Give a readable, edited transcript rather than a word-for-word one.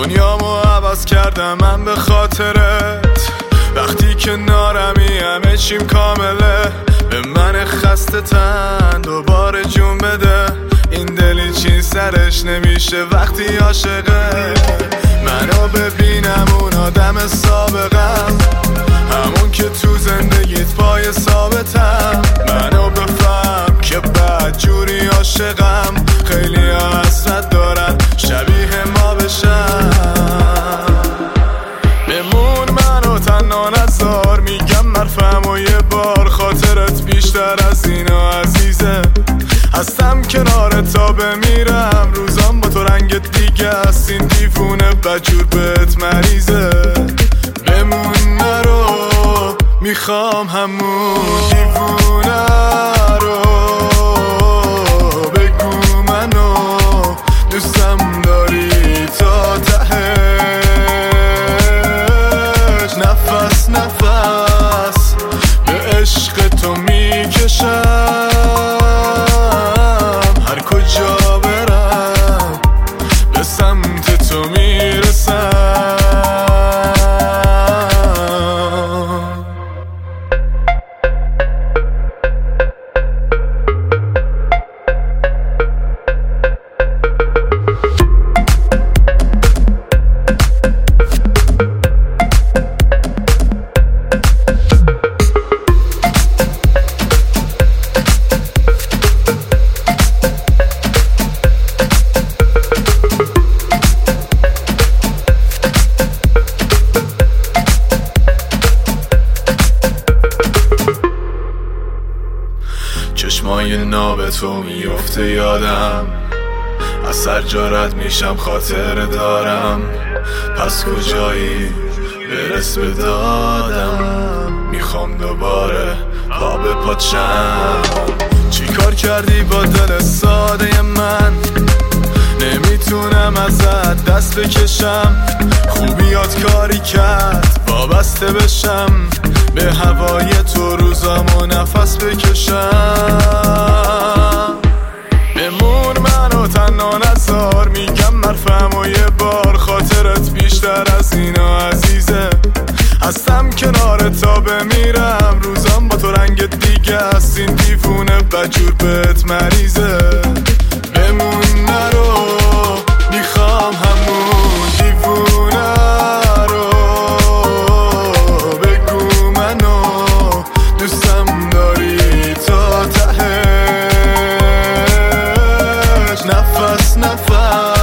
دنیامو عوض کردم من به خاطرت. وقتی کنارمی همه چیم کامله. به من خسته تن دوباره جون بده. این دلی چین سرش نمیشه وقتی عاشقه. منو ببینم اون آدم سابقم، همون که تو زندگیت پای ثابتم. منو بفهم که بد جوری عاشقم. خیلی حسرت دارن شبیه ما بشن. بمون منو تنها نذار، میگم مرفم و یه بار. خاطرت بیشتر از اینا عزیزه. هستم کنار تا بمیرم. روزام با تو رنگت دیگه است. این دیوونه بجور بهت مریضه. بمون نرو، میخوام همون دیوونه رو. بگو منو دوستم داری تا تهش. نفس نفس به عشق تو میکشم. هر کجا برم به سمت تو میرسم. چشمای ناب تو میفته یادم. از سر جارت میشم خاطر دارم. پس کجایی برس به دادم. میخوام دوباره پا به پاچم. چی کار کردی با دل ساده من؟ نمیتونم ازت دست بکشم. خوبیات کاری کرد وابسته بشم. به هوای تو روزامو نفس بکشم. بمون منو تنها نذار، میگم مرفم و یه بار. خاطرت بیشتر از اینا عزیزه. هستم کنار تا بمیرم. روزام با تو رنگت دیگه است. این دیوونه بجور بهت مریضه. بمون نرو، میخوام همون دیوونه رو. بگو منو دوستم داری تا تهش. نفس نفس